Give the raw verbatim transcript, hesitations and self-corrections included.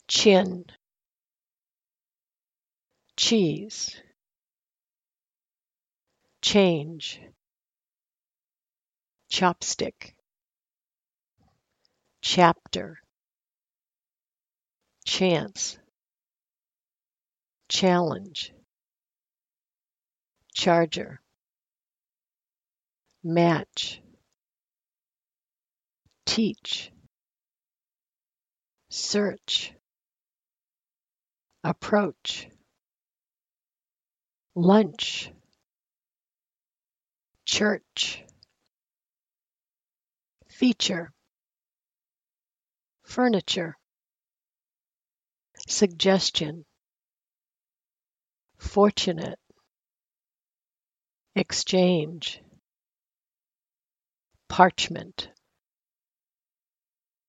chin, cheese, change, chopstick, chapter, chance, challenge, charger, match, teach, search, approach, lunch, church, feature, furniture, suggestion, fortunate, exchange, parchment.